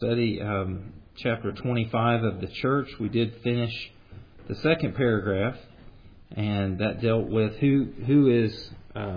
Study chapter 25 of the church. We did finish the second paragraph, and that dealt with who is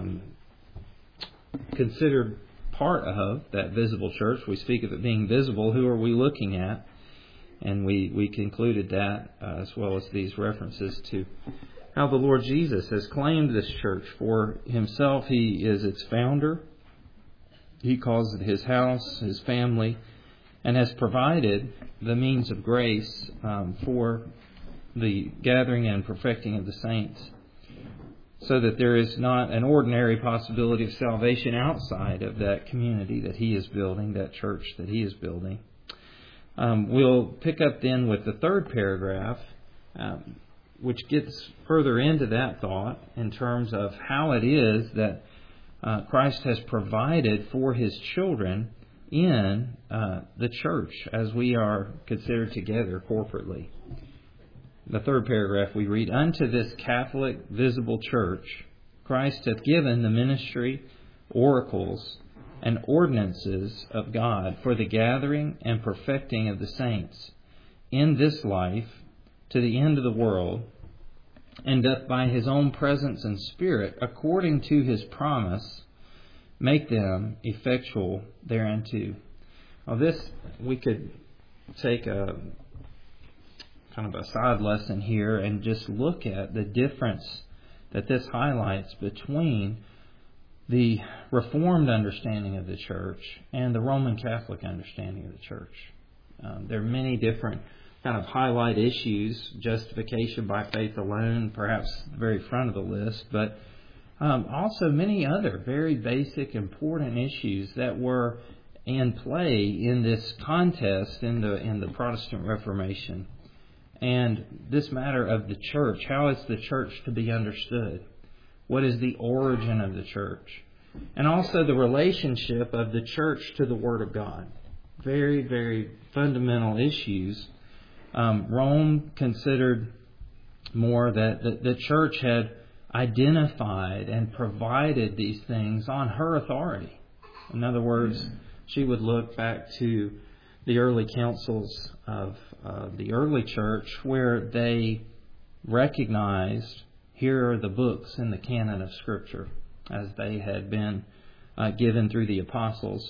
considered part of that visible church. We speak of it being visible. Who are we looking at? And we concluded that, as well as these references to how the Lord Jesus has claimed this church for Himself. He is its founder. He calls it His house, His family, and has provided the means of grace for the gathering and perfecting of the saints, so that there is not an ordinary possibility of salvation outside of that community that He is building, that church that He is building. We'll pick up then with the third paragraph, which gets further into that thought in terms of how it is that Christ has provided for His children in the church as we are considered together corporately. The third paragraph we read, "Unto this Catholic visible church Christ hath given the ministry, oracles, and ordinances of God for the gathering and perfecting of the saints in this life to the end of the world, and doth by His own presence and Spirit, according to His promise, make them effectual thereunto." Now this, we could take a kind of a side lesson here and just look at the difference that this highlights between the Reformed understanding of the church and the Roman Catholic understanding of the church. There are many different kind of highlight issues, justification by faith alone, perhaps the very front of the list, but also many other very basic, important issues that were in play in this contest in the Protestant Reformation. And this matter of the church, how is the church to be understood? What is the origin of the church? And also the relationship of the church to the Word of God. Very, very fundamental issues. Rome considered more that the church had identified and provided these things on her authority. In other words, she would look back to the early councils of the early church where they recognized, here are the books in the canon of Scripture as they had been given through the apostles.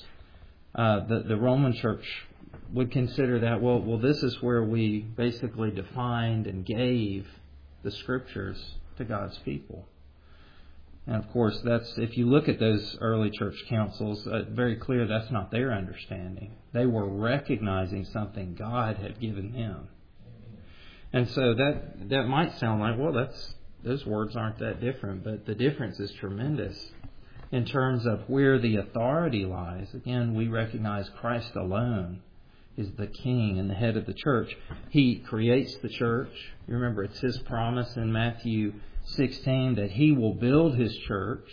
The Roman church would consider that, well, this is where we basically defined and gave the Scriptures to God's people. And of course, that's, if you look at those early church councils, very clear that's not their understanding. They were recognizing something God had given them. And so that might sound like, well, those words aren't that different, but the difference is tremendous in terms of where the authority lies. Again, we recognize Christ alone is the king and the head of the church. He creates the church. You remember, it's His promise in Matthew 16 that He will build His church.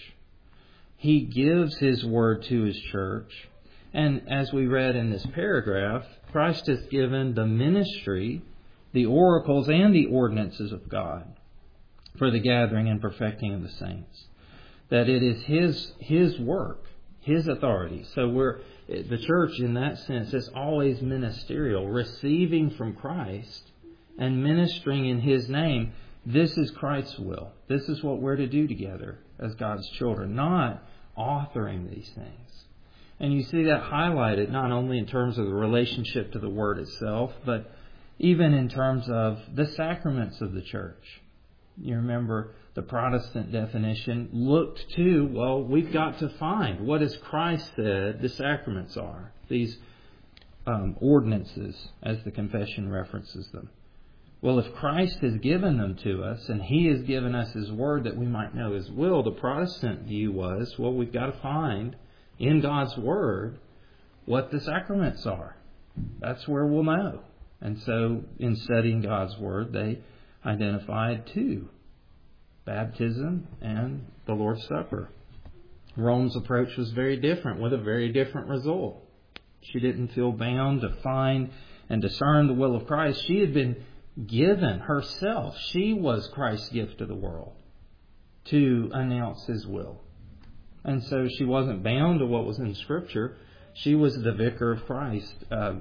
He gives His word to His church. And as we read in this paragraph, Christ has given the ministry, the oracles, and the ordinances of God for the gathering and perfecting of the saints. That it is His work, His authority. So the church in that sense is always ministerial, receiving from Christ and ministering in His name. This is Christ's will. This is what we're to do together as God's children, not authoring these things. And you see that highlighted not only in terms of the relationship to the Word itself, but even in terms of the sacraments of the church. You remember the Protestant definition looked to, well, we've got to find what has Christ said the sacraments are. These ordinances, as the confession references them. Well, if Christ has given them to us and He has given us His Word that we might know His will, the Protestant view was, well, we've got to find in God's Word what the sacraments are. That's where we'll know. And so in studying God's Word, they identified two: baptism and the Lord's Supper. Rome's approach was very different, with a very different result. She didn't feel bound to find and discern the will of Christ. She had been given herself. She was Christ's gift to the world to announce His will. And so she wasn't bound to what was in Scripture. She was the vicar of Christ,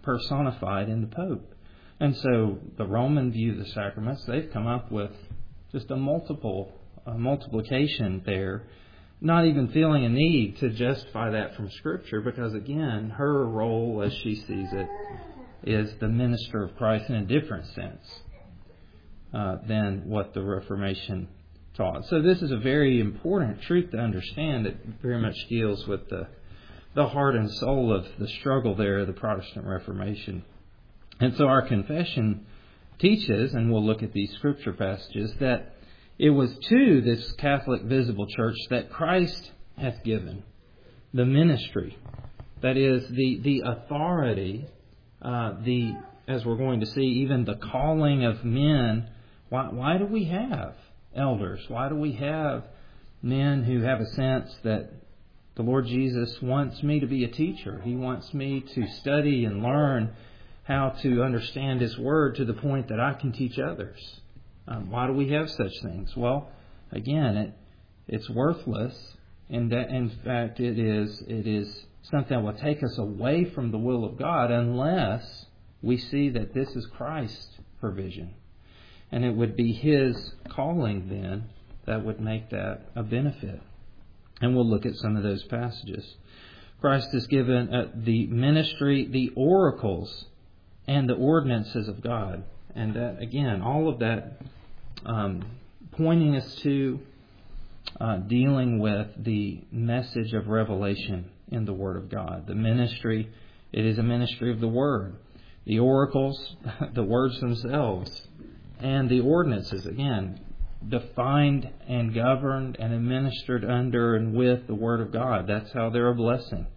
personified in the Pope. And so the Roman view of the sacraments, they've come up with just a multiplication there, not even feeling a need to justify that from Scripture, because again, her role as she sees it is the minister of Christ in a different sense than what the Reformation taught. So this is a very important truth to understand that very much deals with the heart and soul of the struggle there of the Protestant Reformation. And so our confession teaches, and we'll look at these Scripture passages, that it was to this Catholic visible church that Christ hath given the ministry. That is, the authority, as we're going to see, even the calling of men. Why do we have elders? Why do we have men who have a sense that the Lord Jesus wants me to be a teacher? He wants me to study and learn how to understand His Word to the point that I can teach others. Why do we have such things? Well, again, it's worthless. And that, in fact, it is something that will take us away from the will of God unless we see that this is Christ's provision. And it would be His calling then that would make that a benefit. And we'll look at some of those passages. Christ has given the ministry, the oracles, and the ordinances of God. And that, again, all of that pointing us to dealing with the message of revelation in the Word of God. The ministry, it is a ministry of the Word. The oracles, the words themselves, and the ordinances, again, defined and governed and administered under and with the Word of God. That's how they're a blessing.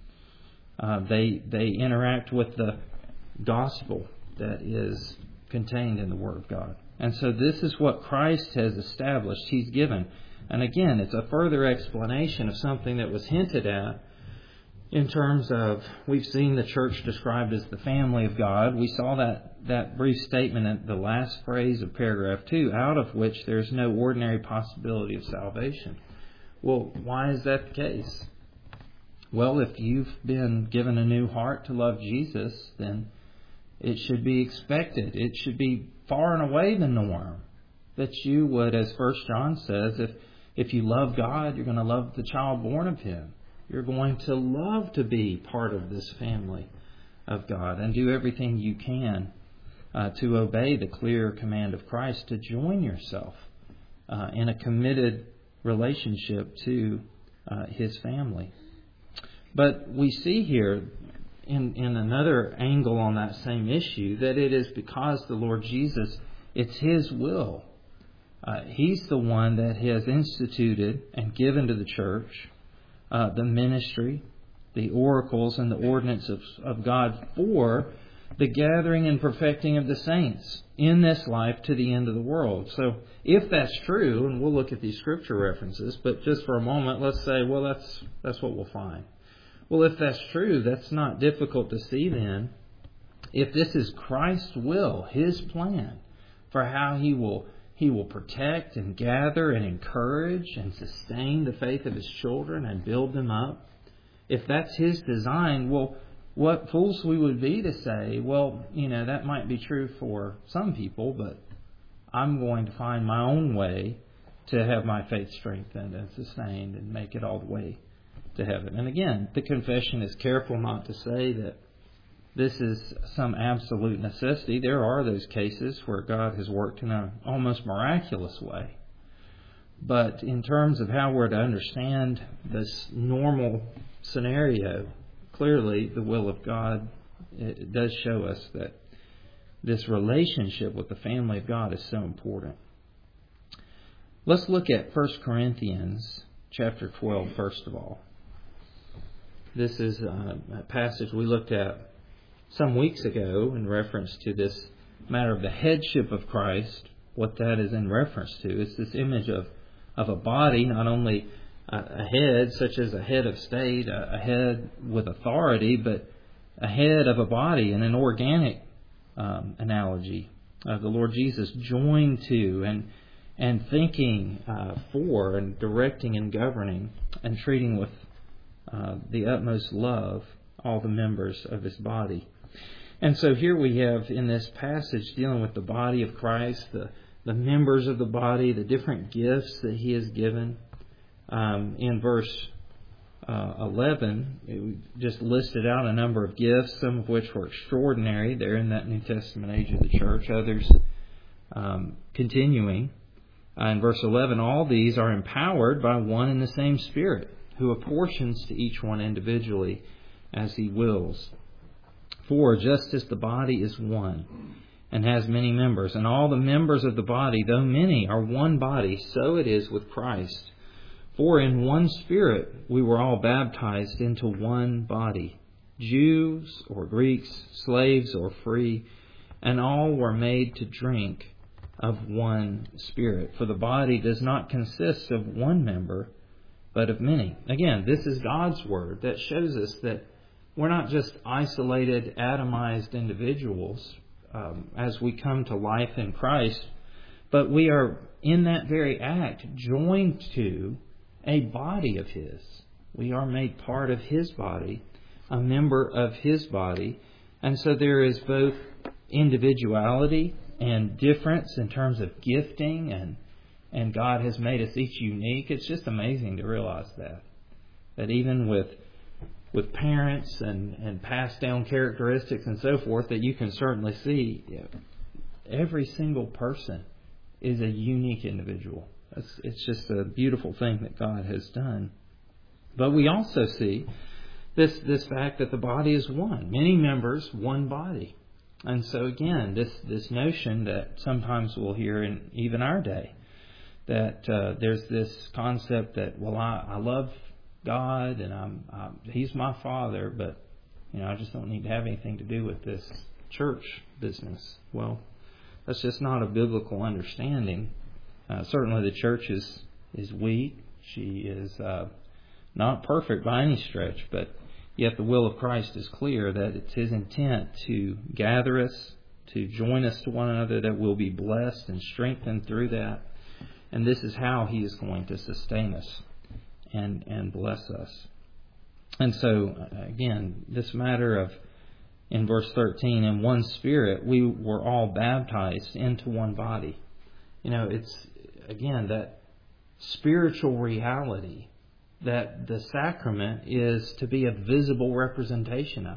They interact with the gospel that is contained in the Word of God. And so this is what Christ has established. He's given. And again, it's a further explanation of something that was hinted at in terms of, we've seen the church described as the family of God. We saw that brief statement at the last phrase of paragraph 2, out of which there's no ordinary possibility of salvation. Well, why is that the case? Well, if you've been given a new heart to love Jesus, then it should be expected. It should be far and away the norm that you would, as 1 John says, if you love God, you're going to love the child born of Him. You're going to love to be part of this family of God and do everything you can to obey the clear command of Christ to join yourself in a committed relationship to His family. But we see here in another angle on that same issue that it is because the Lord Jesus, it's His will. He's the one that has instituted and given to the church the ministry, the oracles, and the ordinance of God for the gathering and perfecting of the saints in this life to the end of the world. So if that's true, and we'll look at these Scripture references, but just for a moment, let's say, well, that's what we'll find. Well, if that's true, that's not difficult to see then. If this is Christ's will, His plan for how He will protect and gather and encourage and sustain the faith of His children and build them up, if that's His design, well, what fools we would be to say, well, that might be true for some people, but I'm going to find my own way to have my faith strengthened and sustained and make it all the way to heaven. And again, the confession is careful not to say that this is some absolute necessity. There are those cases where God has worked in an almost miraculous way. But in terms of how we're to understand this normal scenario, clearly the will of God, it does show us that this relationship with the family of God is so important. Let's look at 1 Corinthians chapter 12 first of all. This is a passage we looked at some weeks ago in reference to this matter of the headship of Christ, what that is in reference to. It's this image of a body, not only a head, such as a head of state, a head with authority, but a head of a body in an organic analogy of the Lord Jesus joined to and thinking for and directing and governing and treating with the utmost love all the members of His body. And so here we have in this passage dealing with the body of Christ, the members of the body, the different gifts that He has given. In verse 11, it just listed out a number of gifts, some of which were extraordinary. They're in that New Testament age of the church. Others continuing. In verse 11, all these are empowered by one and the same Spirit, who apportions to each one individually as He wills. For just as the body is one and has many members, and all the members of the body, though many, are one body, so it is with Christ. For in one Spirit we were all baptized into one body, Jews or Greeks, slaves or free, and all were made to drink of one Spirit. For the body does not consist of one member, but of many. Again, this is God's Word that shows us that we're not just isolated, atomized individuals as we come to life in Christ, but we are, in that very act, joined to a body of His. We are made part of His body, a member of His body. And so there is both individuality and difference in terms of gifting, and God has made us each unique. It's just amazing to realize that even with parents and passed down characteristics and so forth, that you can certainly see every single person is a unique individual. It's just a beautiful thing that God has done. But we also see this fact that the body is one. Many members, one body. And so again, this notion that sometimes we'll hear in even our day, that there's this concept that, well, I love God and He's my Father, but I just don't need to have anything to do with this church business. Well, that's just not a biblical understanding. Certainly the church is weak. She is not perfect by any stretch, but yet the will of Christ is clear that it's His intent to gather us, to join us to one another, that we'll be blessed and strengthened through that. And this is how He is going to sustain us and bless us. And so, again, this matter of, in verse 13, in one Spirit, we were all baptized into one body. It's, again, that spiritual reality that the sacrament is to be a visible representation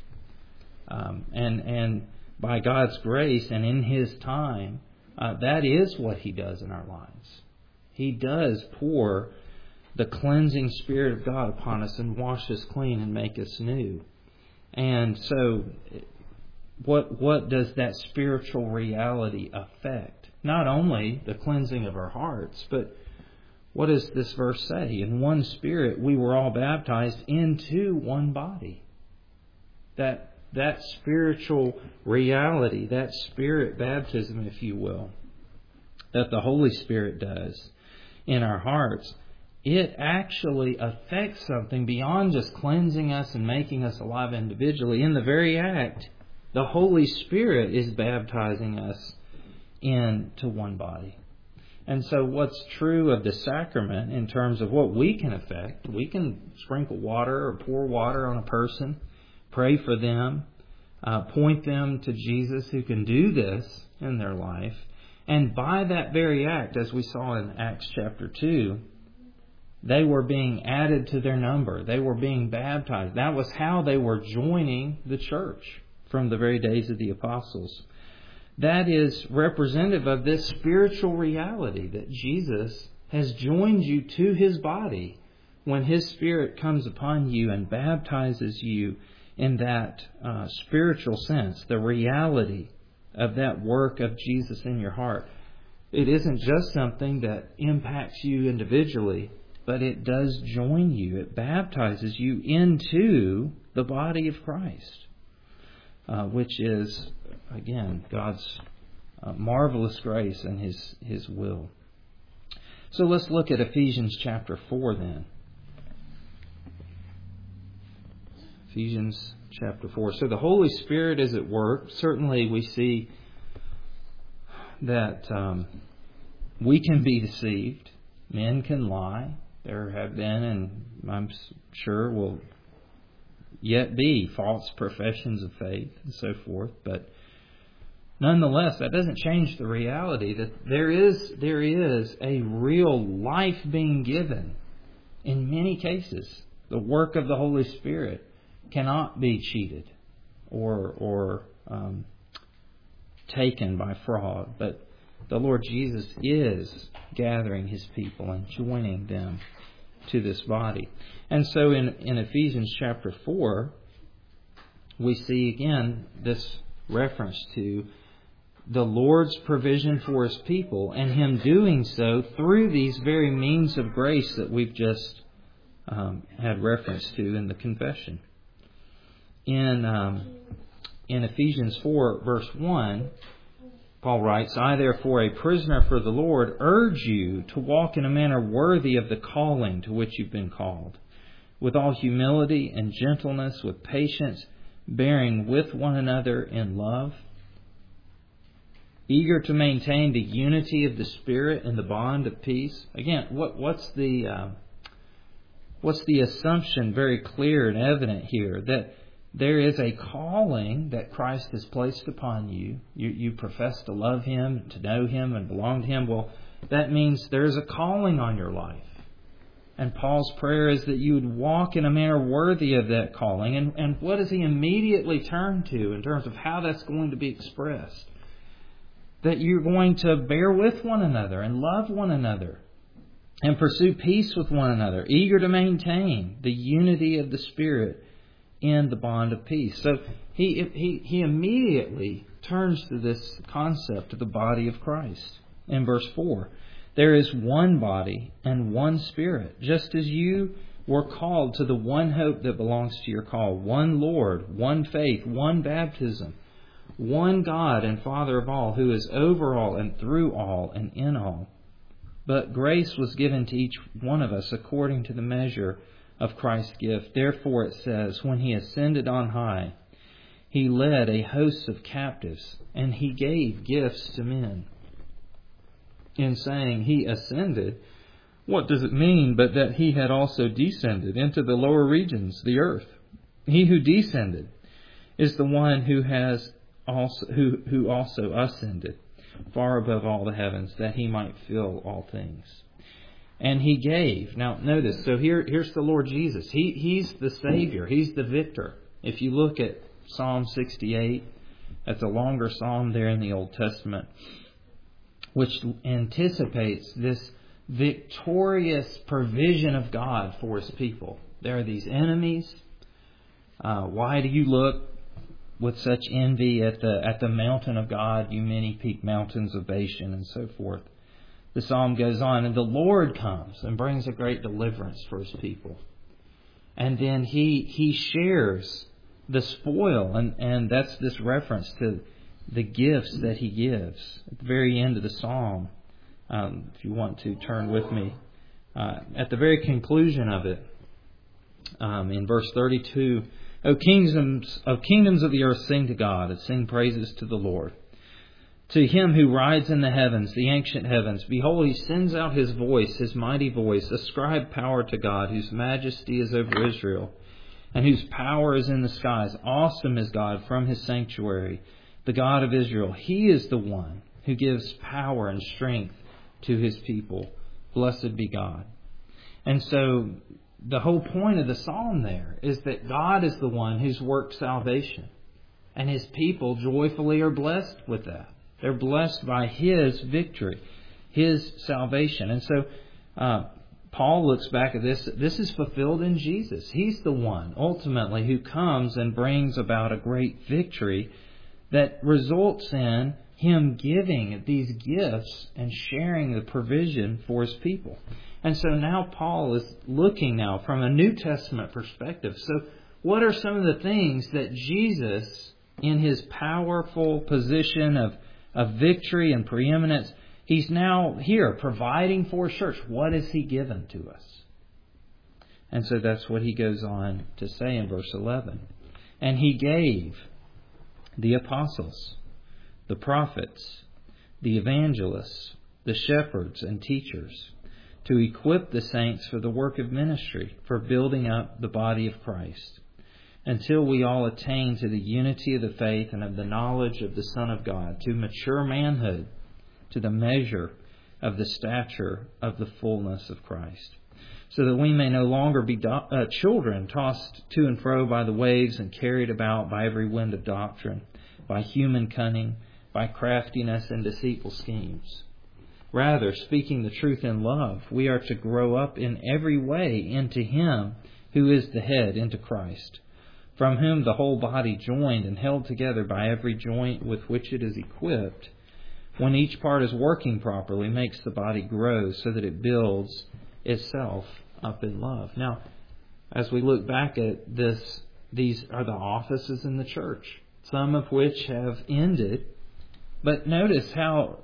of. And by God's grace and in His time, that is what He does in our lives. He does pour the cleansing Spirit of God upon us and wash us clean and make us new. And so, what does that spiritual reality affect? Not only the cleansing of our hearts, but what does this verse say? In one Spirit we were all baptized into one body. That spiritual reality, that Spirit baptism, if you will, that the Holy Spirit does in our hearts, it actually affects something beyond just cleansing us and making us alive individually. In the very act, the Holy Spirit is baptizing us into one body. And so what's true of the sacrament in terms of what we can affect, we can sprinkle water or pour water on a person, pray for them, point them to Jesus who can do this in their life. And by that very act, as we saw in Acts chapter 2, they were being added to their number. They were being baptized. That was how they were joining the church from the very days of the apostles. That is representative of this spiritual reality that Jesus has joined you to His body when His Spirit comes upon you and baptizes you in that spiritual sense, the reality of that work of Jesus in your heart. It isn't just something that impacts you individually, but it does join you. It baptizes you into the body of Christ, which is, again, God's marvelous grace and His will. So let's look at Ephesians chapter 4 then. Ephesians chapter 4. So the Holy Spirit is at work. Certainly we see that we can be deceived. Men can lie. There have been, and I'm sure yet be false professions of faith and so forth. But nonetheless, that doesn't change the reality that there is a real life being given. In many cases, the work of the Holy Spirit cannot be cheated or taken by fraud. But the Lord Jesus is gathering His people and joining them to this body. And so in Ephesians chapter 4, we see again this reference to the Lord's provision for His people and Him doing so through these very means of grace that we've just had reference to in the confession. In Ephesians 4 verse 1, Paul writes, I therefore, a prisoner for the Lord, urge you to walk in a manner worthy of the calling to which you've been called, with all humility and gentleness, with patience, bearing with one another in love, eager to maintain the unity of the Spirit in the bond of peace. Again, what's the assumption very clear and evident here? That there is a calling that Christ has placed upon you. You profess to love Him, to know Him, and belong to Him. Well, that means there's a calling on your life. And Paul's prayer is that you would walk in a manner worthy of that calling. And what does he immediately turn to in terms of how that's going to be expressed? That you're going to bear with one another and love one another and pursue peace with one another, eager to maintain the unity of the Spirit in the bond of peace. So he immediately turns to this concept of the body of Christ. In verse 4, there is one body and one Spirit, just as you were called to the one hope that belongs to your call, one Lord, one faith, one baptism, one God and Father of all, who is over all and through all and in all. But grace was given to each one of us according to the measure of Christ's gift. Therefore it says, when He ascended on high, He led a host of captives, and He gave gifts to men. In saying He ascended, what does it mean but that He had also descended into the lower regions, the earth? He who descended is the one who also ascended far above all the heavens, that He might fill all things. And He gave. Now notice, so here's the Lord Jesus. He's the Savior. He's the victor. If you look at Psalm 68, that's a longer psalm there in the Old Testament, which anticipates this victorious provision of God for His people. There are these enemies. Why do you look with such envy at the mountain of God, you many-peaked mountains of Bashan, and so forth? The psalm goes on, and the Lord comes and brings a great deliverance for His people. And then He shares the spoil, and that's this reference to the gifts that He gives. At the very end of the psalm, if you want to turn with me, at the very conclusion of it, in verse 32, O kingdoms of the earth, sing to God, and sing praises to the Lord. To Him who rides in the heavens, the ancient heavens, behold, He sends out His voice, His mighty voice. Ascribe power to God, whose majesty is over Israel, and whose power is in the skies. Awesome is God from His sanctuary, the God of Israel. He is the one who gives power and strength to His people. Blessed be God. And so the whole point of the psalm there is that God is the one who's worked salvation. And His people joyfully are blessed with that. They're blessed by His victory, His salvation. And so Paul looks back at this. This is fulfilled in Jesus. He's the one, ultimately, who comes and brings about a great victory that results in Him giving these gifts and sharing the provision for His people. And so now Paul is looking now from a New Testament perspective. So what are some of the things that Jesus, in His powerful position of victory and preeminence, He's now here providing for His church? What has He given to us? And so that's what he goes on to say in verse 11. And He gave the apostles, the prophets, the evangelists, the shepherds and teachers, to equip the saints for the work of ministry, for building up the body of Christ, until we all attain to the unity of the faith and of the knowledge of the Son of God, to mature manhood, to the measure of the stature of the fullness of Christ, so that we may no longer be children tossed to and fro by the waves and carried about by every wind of doctrine, by human cunning, by craftiness and deceitful schemes. Rather, speaking the truth in love, we are to grow up in every way into Him who is the head, into Christ, from whom the whole body, joined and held together by every joint with which it is equipped, when each part is working properly, makes the body grow so that it builds itself up in love. Now, as we look back at this, these are the offices in the church, some of which have ended. But notice how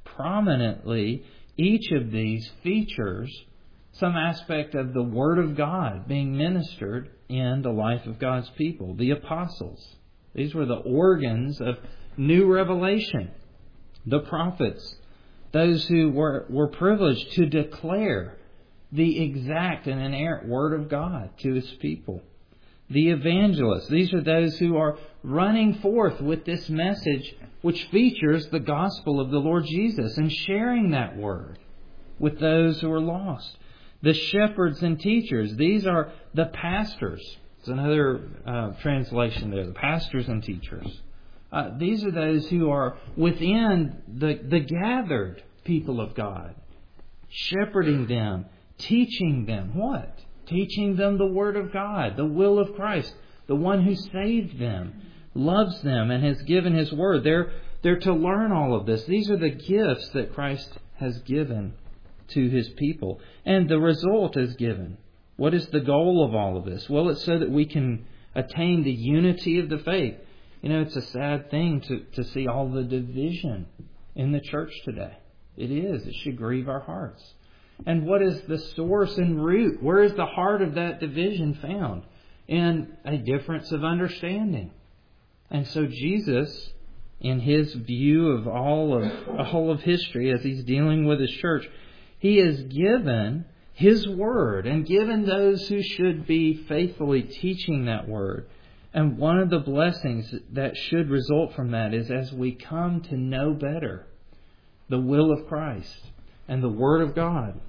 prominently each of these features some aspect of the Word of God being ministered in the life of God's people. The apostles, these were the organs of new revelation. The prophets, those who were privileged to declare the exact and inerrant Word of God to His people. The evangelists, these are those who are running forth with this message which features the gospel of the Lord Jesus and sharing that Word with those who are lost. The shepherds and teachers, these are the pastors. It's another translation there, the pastors and teachers. These are those who are within the gathered people of God, shepherding them, teaching them what? Teaching them the Word of God, the will of Christ, the one who saved them, loves them, and has given His Word. They're to learn all of this. These are the gifts that Christ has given to His people. And the result is given. What is the goal of all of this? Well, it's so that we can attain the unity of the faith. You know, it's a sad thing to see all the division in the church today. It is. It should grieve our hearts. And what is the source and root? Where is the heart of that division found? In a difference of understanding. And so Jesus, in His view of the whole of history, as He's dealing with His church, He has given His Word and given those who should be faithfully teaching that Word. And one of the blessings that should result from that is as we come to know better the will of Christ and the Word of God,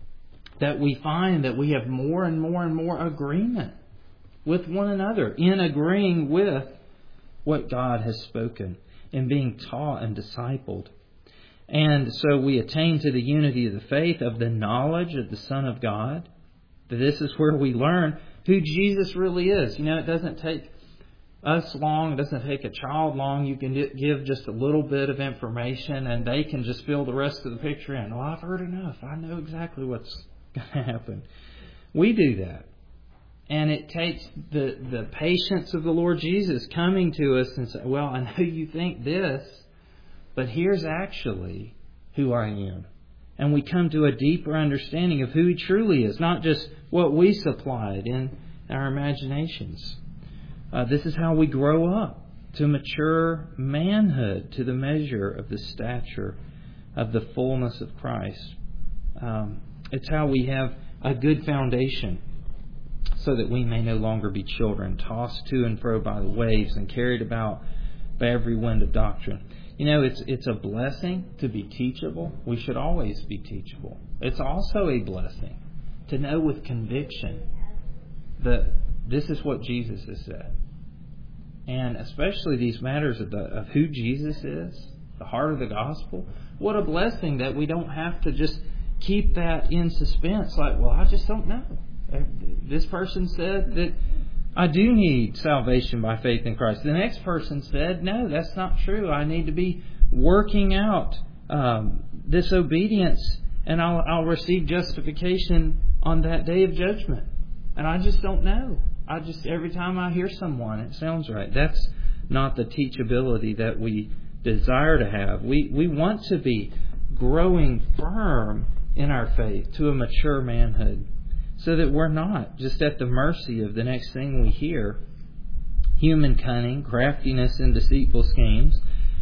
that we find that we have more and more and more agreement with one another in agreeing with what God has spoken and being taught and discipled. And so we attain to the unity of the faith, of the knowledge of the Son of God. This is where we learn who Jesus really is. You know, it doesn't take us long. It doesn't take a child long. You can give just a little bit of information and they can just fill the rest of the picture in. Well, I've heard enough. I know exactly what's going to happen. We do that. And it takes the patience of the Lord Jesus coming to us and saying, well, I know you think this, but here's actually who I am. And we come to a deeper understanding of who He truly is, not just what we supplied in our imaginations. This is how we grow up to mature manhood, to the measure of the stature of the fullness of Christ. It's how we have a good foundation so that we may no longer be children, tossed to and fro by the waves and carried about by every wind of doctrine. You know, it's a blessing to be teachable. We should always be teachable. It's also a blessing to know with conviction that this is what Jesus has said. And especially these matters of who Jesus is, the heart of the gospel. What a blessing that we don't have to just keep that in suspense. Like, well, I just don't know. This person said that I do need salvation by faith in Christ. The next person said, no, that's not true. I need to be working out this obedience and I'll receive justification on that day of judgment. And I just don't know. Every time I hear someone, it sounds right. That's not the teachability that we desire to have. We want to be growing firm in our faith to a mature manhood so that we're not just at the mercy of the next thing we hear. Human cunning, craftiness, and deceitful schemes.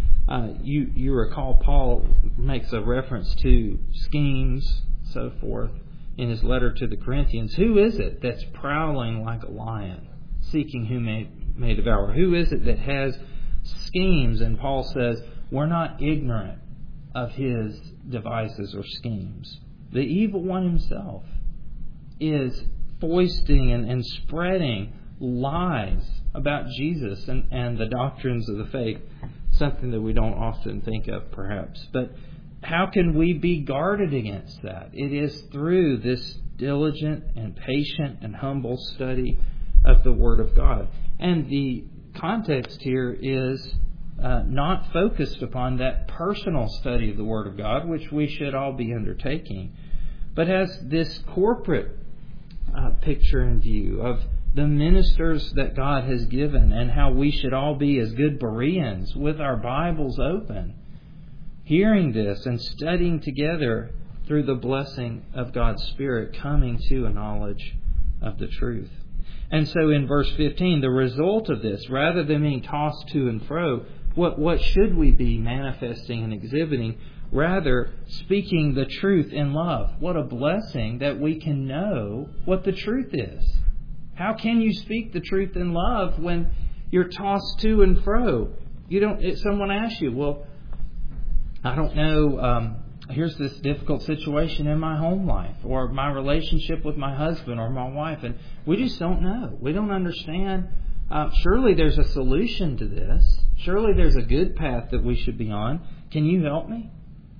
You recall Paul makes a reference to schemes, so forth, in his letter to the Corinthians. Who is it that's prowling like a lion, seeking who may devour? Who is it that has schemes? And Paul says, we're not ignorant of his devices or schemes. The evil one himself is foisting and spreading lies about Jesus and the doctrines of the faith, something that we don't often think of perhaps. But how can we be guarded against that? It is through this diligent and patient and humble study of the Word of God. And the context here is not focused upon that personal study of the Word of God, which we should all be undertaking, but has this corporate picture in view of the ministers that God has given and how we should all be as good Bereans with our Bibles open, hearing this and studying together through the blessing of God's Spirit, coming to a knowledge of the truth. And so in verse 15, the result of this, rather than being tossed to and fro, what should we be manifesting and exhibiting? Rather, speaking the truth in love. What a blessing that we can know what the truth is. How can you speak the truth in love when you're tossed to and fro? Someone asks you, well, I don't know, here's this difficult situation in my home life or my relationship with my husband or my wife, and we just don't know. We don't understand. Surely there's a solution to this. Surely there's a good path that we should be on. Can you help me?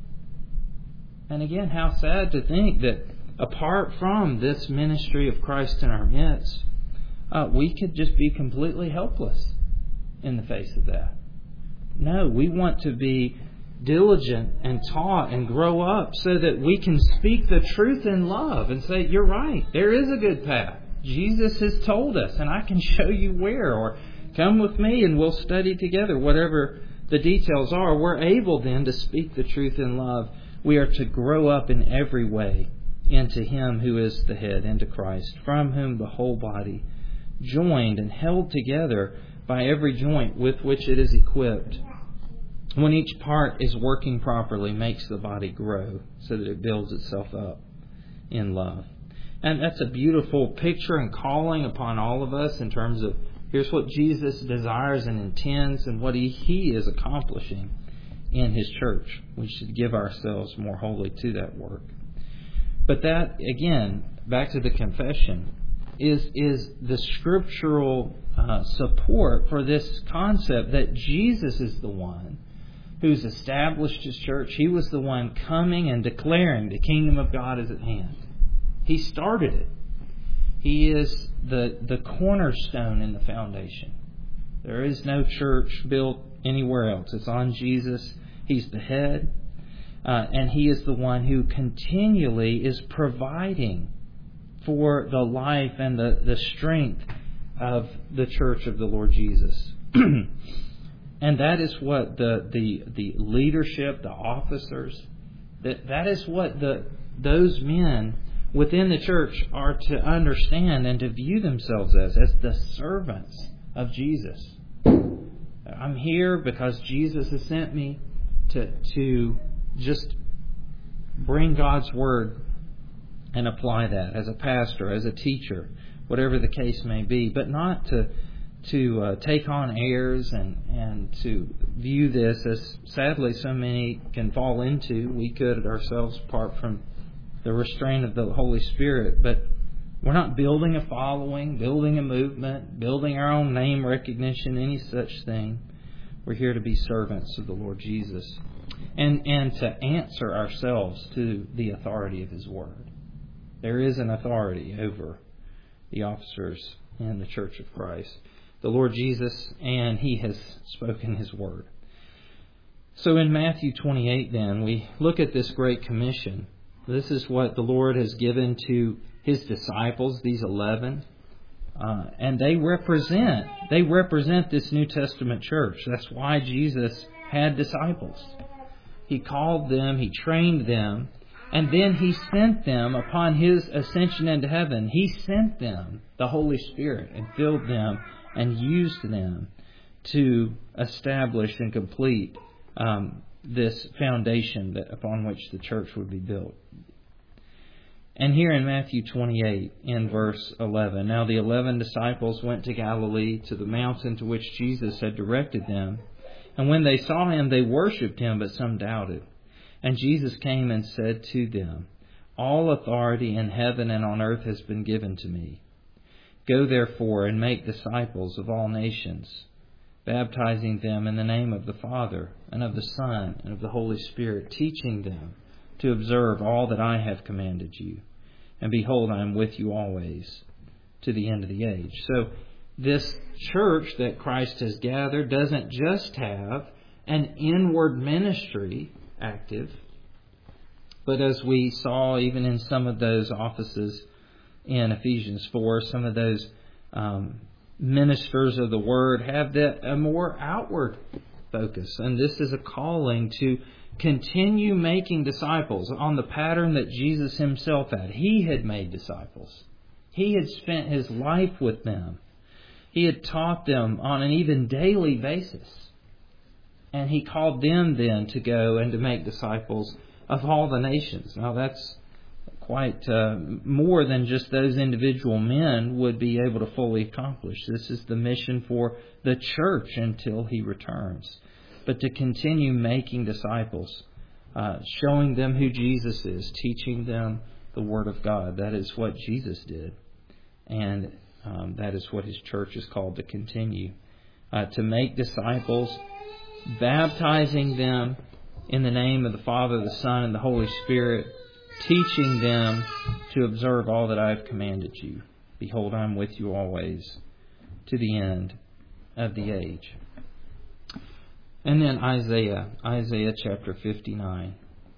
And again, how sad to think that apart from this ministry of Christ in our midst, we could just be completely helpless in the face of that. No, we want to be diligent and taught and grow up so that we can speak the truth in love and say, you're right, there is a good path. Jesus has told us, and I can show you where, or come with me and we'll study together. Whatever the details are, we're able then to speak the truth in love. We are to grow up in every way into Him who is the head, into Christ, from whom the whole body, joined and held together by every joint with which it is equipped, when each part is working properly, makes the body grow so that it builds itself up in love. And that's a beautiful picture and calling upon all of us in terms of here's what Jesus desires and intends and what He is accomplishing in His church. We should give ourselves more wholly to that work. But that, again, back to the confession, is the scriptural support for this concept that Jesus is the one who's established His church. He was the one coming and declaring the kingdom of God is at hand. He started it. He is the cornerstone in the foundation. There is no church built anywhere else. It's on Jesus. He's the head. And He is the one who continually is providing for the life and the strength of the church of the Lord Jesus. And that is what the leadership, the officers, that is what those men within the church are to understand and to view themselves as the servants of Jesus. I'm here because Jesus has sent me to just bring God's Word and apply that as a pastor, as a teacher, whatever the case may be, but not to take on airs and to view this as sadly so many can fall into. We could ourselves apart from the restraint of the Holy Spirit, but we're not building a following, building a movement, building our own name recognition, any such thing. We're here to be servants of the Lord Jesus and to answer ourselves to the authority of His Word. There is an authority over the officers in the Church of Christ, the Lord Jesus, and He has spoken His Word. So in Matthew 28 then, we look at this Great Commission. This is what the Lord has given to His disciples, these 11. And they represent this New Testament church. That's why Jesus had disciples. He called them, He trained them, and then He sent them upon His ascension into heaven. He sent them the Holy Spirit and filled them and used them to establish and complete this foundation upon which the church would be built. And here in Matthew 28, in verse 11, now the 11 disciples went to Galilee, to the mountain to which Jesus had directed them. And when they saw him, they worshipped him, but some doubted. And Jesus came and said to them, all authority in heaven and on earth has been given to me. Go therefore and make disciples of all nations, baptizing them in the name of the Father and of the Son and of the Holy Spirit, teaching them to observe all that I have commanded you. And behold, I am with you always to the end of the age. So this church that Christ has gathered doesn't just have an inward ministry active, but as we saw even in some of those offices in Ephesians 4, some of those ministers of the Word have a more outward focus. And this is a calling to continue making disciples on the pattern that Jesus himself had. He had made disciples. He had spent his life with them. He had taught them on an even daily basis. And he called them then to go and to make disciples of all the nations. Now that's quite more than just those individual men would be able to fully accomplish. This is the mission for the church until he returns. But to continue making disciples, showing them who Jesus is, teaching them the Word of God. That is what Jesus did. And that is what his church is called to continue. To make disciples, baptizing them in the name of the Father, the Son, and the Holy Spirit, teaching them to observe all that I have commanded you. Behold, I am with you always to the end of the age. And then Isaiah chapter 59.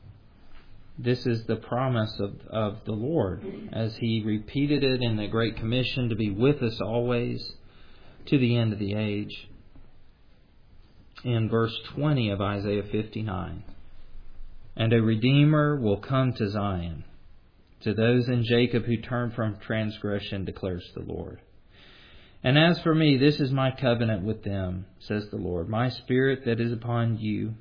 This is the promise of the Lord as he repeated it in the Great Commission to be with us always to the end of the age. In verse 20 of Isaiah 59. And a Redeemer will come to Zion, to those in Jacob who turn from transgression, declares the Lord. And as for me, this is my covenant with them, says the Lord. My Spirit that is upon you,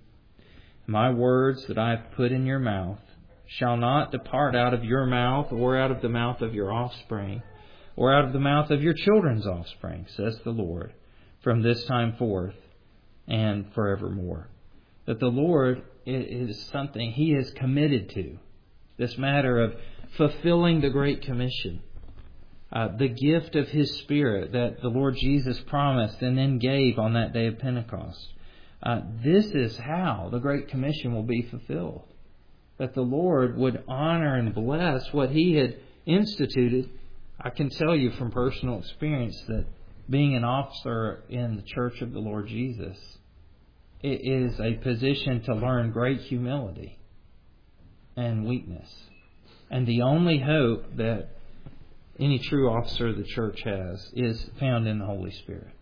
my words that I have put in your mouth, shall not depart out of your mouth, or out of the mouth of your offspring, or out of the mouth of your children's offspring, says the Lord, from this time forth and forevermore. That the Lord is something he is committed to. This matter of fulfilling the Great Commission. The gift of his Spirit that the Lord Jesus promised and then gave on that day of Pentecost. This is how the Great Commission will be fulfilled. That the Lord would honor and bless what he had instituted. I can tell you from personal experience that being an officer in the Church of the Lord Jesus, it is a position to learn great humility and weakness. And the only hope that any true officer of the church has is found in the Holy Spirit.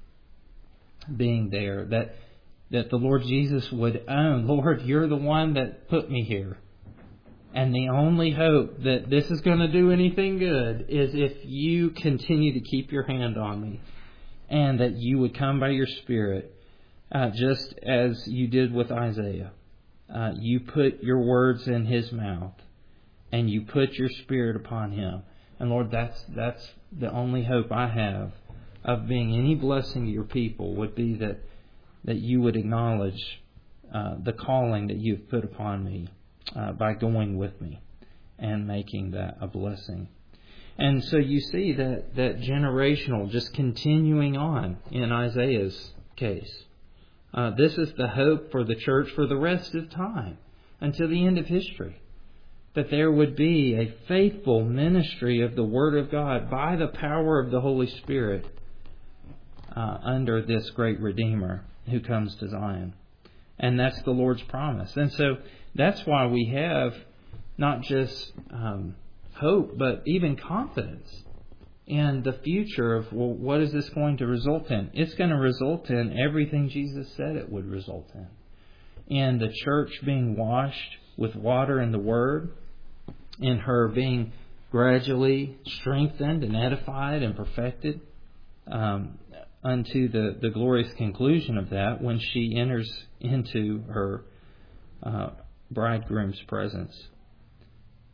Being there, that the Lord Jesus would own, Lord, you're the one that put me here. And the only hope that this is going to do anything good is if you continue to keep your hand on me. And that you would come by your Spirit, just as you did with Isaiah. You put your words in his mouth. And you put your Spirit upon him. And Lord, that's the only hope I have of being any blessing to your people would be that you would acknowledge the calling that you've put upon me by going with me and making that a blessing. And so you see that generational just continuing on in Isaiah's case. This is the hope for the church for the rest of time until the end of history. That there would be a faithful ministry of the Word of God by the power of the Holy Spirit under this great Redeemer who comes to Zion. And that's the Lord's promise. And so that's why we have not just hope, but even confidence in the future of, well, what is this going to result in? It's going to result in everything Jesus said it would result in. In the church being washed with water and the Word, in her being gradually strengthened and edified and perfected unto the glorious conclusion of that when she enters into her bridegroom's presence.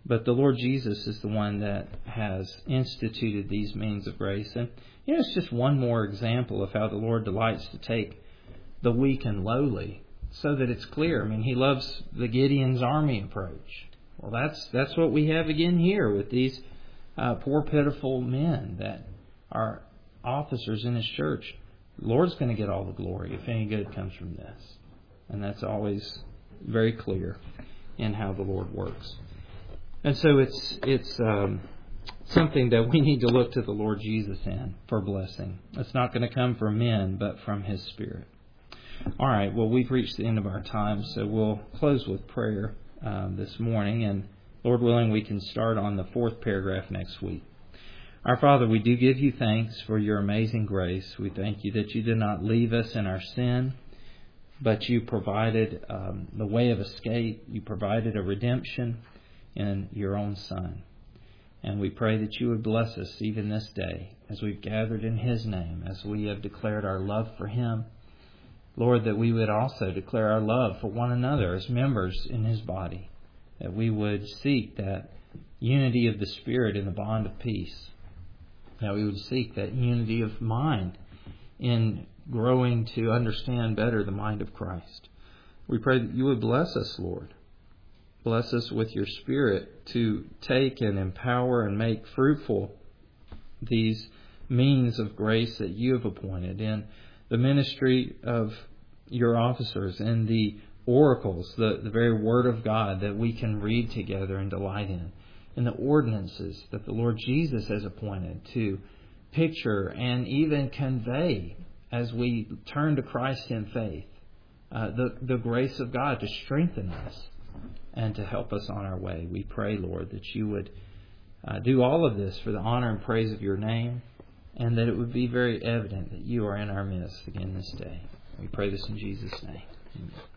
But the Lord Jesus is the one that has instituted these means of grace. And it's just one more example of how the Lord delights to take the weak and lowly so that it's clear. I mean, He loves the Gideon's army approach. Well, that's what we have again here with these poor, pitiful men that are officers in His church. The Lord's going to get all the glory if any good comes from this. And that's always very clear in how the Lord works. And so it's something that we need to look to the Lord Jesus in for blessing. It's not going to come from men, but from His Spirit. All right, well, we've reached the end of our time, so we'll close with prayer this morning. And Lord willing, we can start on the 4th paragraph next week. Our Father, we do give You thanks for Your amazing grace. We thank You that You did not leave us in our sin, but You provided the way of escape. You provided a redemption in Your own Son. And we pray that You would bless us even this day as we've gathered in His name, as we have declared our love for Him. Lord, that we would also declare our love for one another as members in His body, that we would seek that unity of the Spirit in the bond of peace, that we would seek that unity of mind in growing to understand better the mind of Christ. We pray that You would bless us, Lord. Bless us with Your Spirit to take and empower and make fruitful these means of grace that You have appointed in the ministry of Your officers and the oracles, the very Word of God that we can read together and delight in, and the ordinances that the Lord Jesus has appointed to picture and even convey as we turn to Christ in faith, the grace of God to strengthen us and to help us on our way. We pray, Lord, that You would do all of this for the honor and praise of Your name, and that it would be very evident that You are in our midst again this day. We pray this in Jesus' name. Amen.